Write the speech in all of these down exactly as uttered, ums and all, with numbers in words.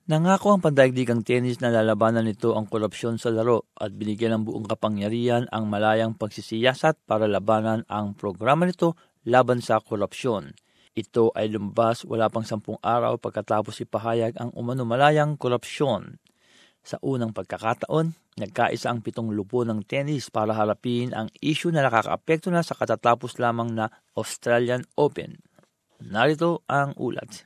Nangako ang pandaigdigang tennis na lalabanan nito ang korupsyon sa laro at binigyan ng buong kapangyarihan ang malayang pagsisiyasat para labanan ang programa nito laban sa korupsyon. Ito ay lumabas wala pang sampung araw pagkatapos ipahayag ang umano malayang korupsyon. Sa unang pagkakataon, nagkaisa ang pitong lupo ng tennis para harapin ang issue na nakakaapekto na sa katatapos lamang na Australian Open. Narito ang ulat.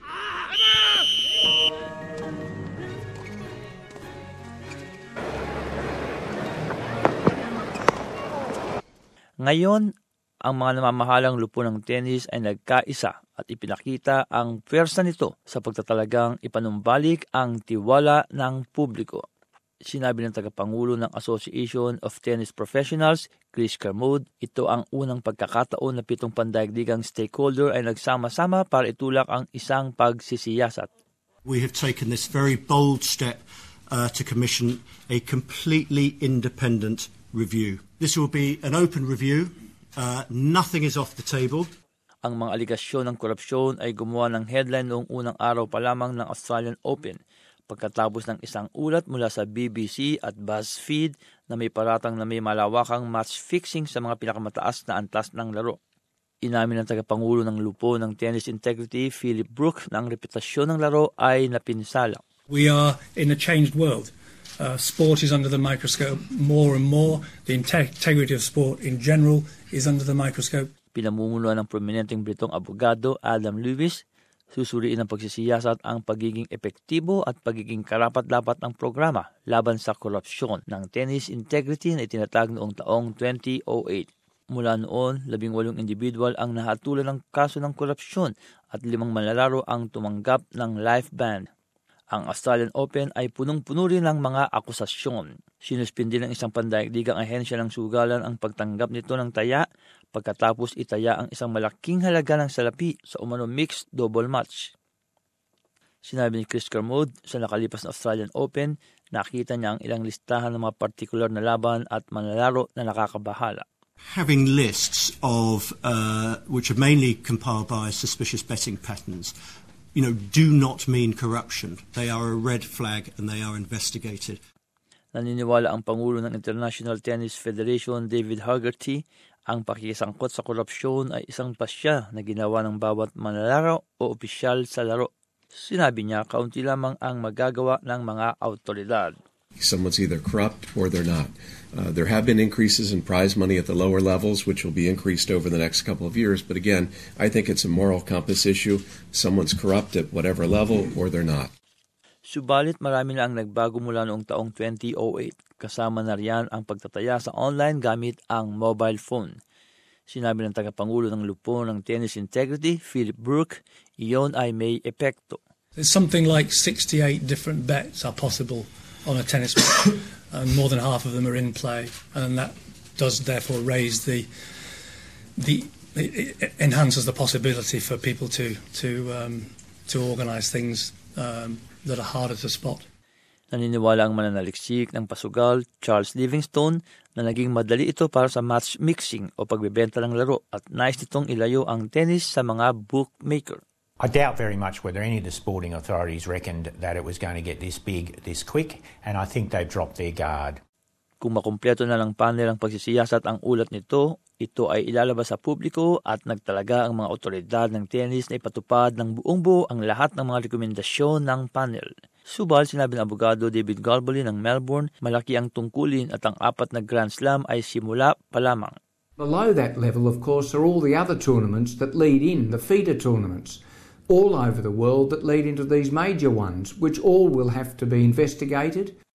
Ngayon, ang mga namamahalang lupo ng tennis ay nagkaisa at ipinakita ang pwersa nito sa pagtatalagang ipanumbalik ang tiwala ng publiko. Sinabi ng tagapangulo ng Association of Tennis Professionals, Chris Kermode, ito ang unang pagkakataon na pitong pandaigdigang stakeholder ay nagsama-sama para itulak ang isang pagsisiyasat. We have taken this very bold step uh, to commission a completely independent review. This will be an open review. Uh, nothing is off the table. Ang mga aligasyon ng korupsyon ay gumawa ng headline noong unang araw pa lamang ng Australian Open pagkatapos ng isang ulat mula sa B B C at BuzzFeed na may paratang na may malawakang match fixing sa mga pinakamataas na antas ng laro. Inamin ng tagapangulo ng lupo ng Tennis Integrity, Philip Brook, na ang reputasyon ng laro ay napinsala. We are in a changed world. Uh, sport is under the microscope more and more. The integrity of sport in general is under the microscope. Pinamumunuan ng prominenteng Britong abogado Adam Lewis, susuriin ng pagsisiyasat ang pagiging epektibo at pagiging karapat-dapat ng programa laban sa korupsyon ng Tennis Integrity na itinatag noong taong twenty oh eight. Mula noon, labing walong individual ang nahatulan ng kaso ng korupsyon at limang manlalaro ang tumanggap ng life ban. Ang Australian Open ay punong-puno rin ng mga akusasyon. Sinuspindi ng isang pandaigdigang ahensya ng sugalan ang pagtanggap nito ng taya pagkatapos itaya ang isang malaking halaga ng salapi sa umano mixed double match. Sinabi ni Chris Kermode, sa nakalipas na Australian Open, nakita niya ang ilang listahan ng mga partikular na laban at manlalaro na nakakabahala. Having lists of uh, which are mainly compiled by suspicious betting patterns, you know, do not mean corruption. They are a red flag and they are investigated. Naniniwala ang Pangulo ng International Tennis Federation, David Haggerty, ang pakikisangkot sa korupsyon ay isang pasya na ginawa ng bawat manlalaro o opisyal sa laro. Sinabi niya, kaunti lamang ang magagawa ng mga autoridad. Someone's either corrupt or they're not. Uh, there have been increases in prize money at the lower levels, which will be increased over the next couple of years. But again, I think it's a moral compass issue. Someone's corrupt at whatever level or they're not. Subalit marami na ang nagbago mula noong taong twenty oh eight. Kasama na riyan ang pagtataya sa online gamit ang mobile phone. Sinabi ng tagapangulo ng lupo ng Tennis Integrity, Philip Brook, iyon ay may epekto. There's something like sixty-eight different bets are possible on a tennis match, and more than half of them are in play, and that does therefore raise the the it enhances the possibility for people to to um, to organise things um, that are harder to spot. Naniniwala ang mananaliksik ng pasugal, Charles Livingstone, na naging madali ito para sa match mixing o pagbebenta ng laro at nais nitong ilayo ang tennis sa mga bookmaker. I doubt very much whether any of the sporting authorities reckoned that it was going to get this big this quick, and I think they've dropped their guard. Kung makumpleto na lang panel ang pagsisiyasat ang ulat nito, ito ay ilalabas sa publiko at nagtalaga ang mga otoridad ng tennis na ipatupad ng buong buo ang lahat ng mga rekomendasyon ng panel. Subal, sinabi ng abogado David Galbally ng Melbourne, malaki ang tungkulin at ang apat na Grand Slam ay simula pa lamang. Below that level, of course, are all the other tournaments that lead in, the feeder tournaments, all over the world that lead into these major ones, which all will have to be investigated.